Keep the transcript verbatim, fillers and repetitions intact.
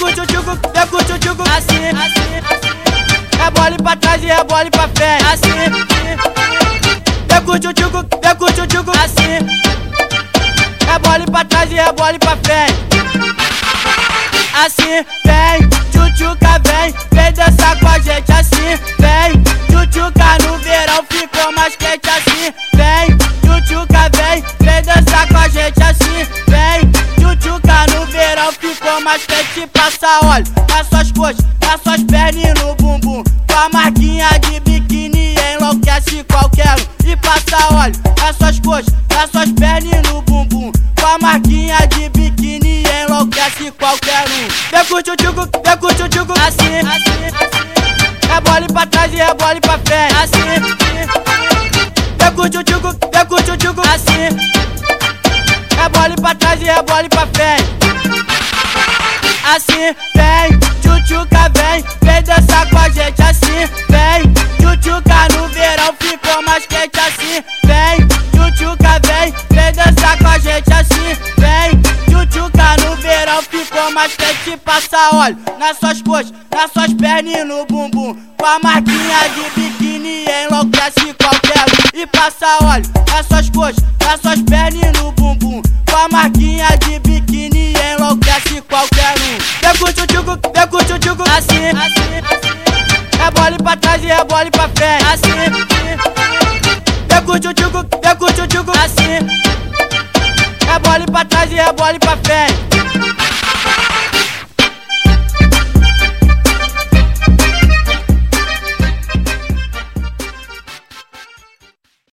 com o tchutchuco, vem com o tchutchuco. Assim, assim, assim. Rebole pra trás e rebole pra frente. Assim, vem com o tchutchuco, vem com o tchutchuco. Assim, rebole pra trás e rebole pra frente. Assim, vem, tchutchuca, vem, vem dançar com a gente. Assim, vem, tchutchuca no verão ficou mais quente. Assim, vem, tchutchuca, vem, vem dançar com a gente. Assim, vem, tchutchuca no verão ficou mais quente. Passa óleo nas suas coxas, nas suas pernas e no bumbum. Com a marquinha de biquíni enlouquece qualquer um. E passa óleo nas suas coxas, nas suas pernas e no bumbum. Com a marquinha de biquíni enlouquece qualquer um. Vem com o tchutchuco, vem com o tchutchuco. Assim, assim, assim. Rebole pra trás e rebole pra frente. Assim, vem com o tchutchuco, vem com o tchutchuco. Assim, rebole pra trás e rebole pra frente. Assim, vem, tchutchuca, vem, vem dançar com a gente. Assim, vem, tchutchuca no verão ficou mais quente. Assim, vem, tchutchuca, vem, vem dançar com a gente. Assim, vem, tchutchuca no verão ficou mais quente. Passa óleo nas suas coxas, nas suas pernas e no bumbum. Com a marquinha de biquíni enlouquece qualquer um. E passa óleo nas suas coxas, nas suas pernas e no bumbum. Com a marquinha de biquíni enlouquece qualquer um. Vem com o tchutchuco, vem com o tchutchuco. Assim, assim, assim. Rebole pra trás e rebole pra frente. Assim, vem com o tchutchuco, vem com o tchutchuco. Assim, rebole pra trás e rebole pra frente.